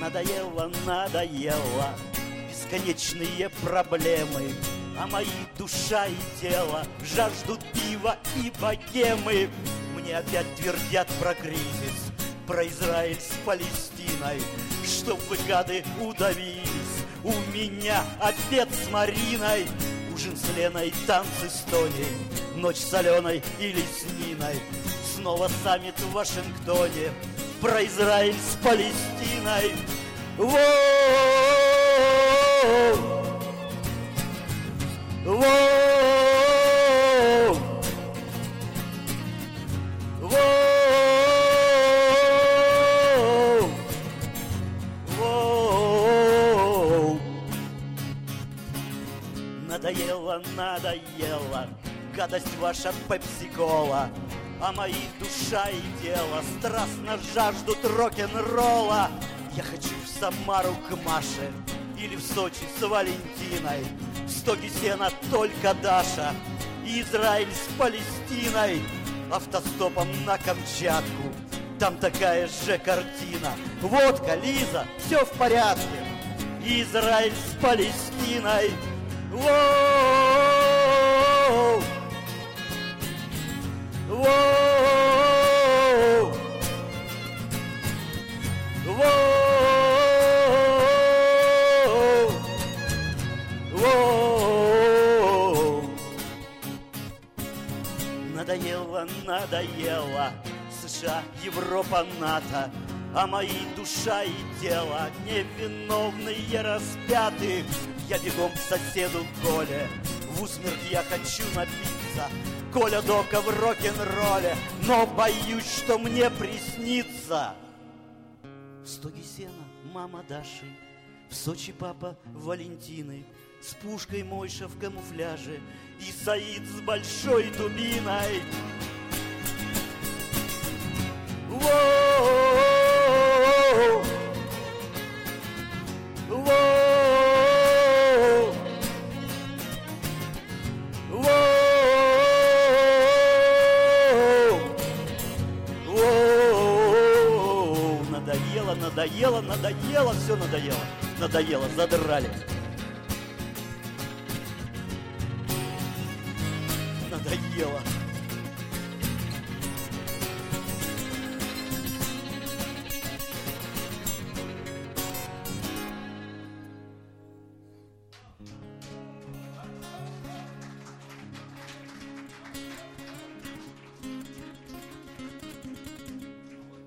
Надоело, надоело, бесконечные проблемы, а мои душа и тело жаждут пива и богемы. Мне опять твердят про кризис, про Израиль с Палестиной, чтоб вы, гады, удавились. У меня обед с Мариной, ужин с Леной, танцы с Тоней, ночь с Аленой или с Ниной. Снова саммит в Вашингтоне, про Израиль с Палестиной. Воу! Воу! Воу! Воу! Надоело, надоело, гадость ваша пепси-кола, а мои душа и тело страстно жаждут рок-н-ролла. Я хочу в Самару к Маше или в Сочи с Валентиной, в стоге сена только Даша и Израиль с Палестиной. Автостопом на Камчатку, там такая же картина. Водка, Лиза, все в порядке, и Израиль с Палестиной. Воу! Воу! Воу! Воу! Надоело, надоело, США, Европа, НАТО, а мои душа и тело невиновные распяты. Я бегом к соседу Коле, в усмерть я хочу напиться. Коля Дока в рок-н-ролле, но боюсь, что мне приснится. В стоге сена мама Даши, в Сочи папа Валентины, с пушкой Мойша в камуфляже и Саид с большой дубиной. Воу! Воу! Воу! Воу! Надоело, надоело, надоело, все надоело. Надоело, задрали. Надоело.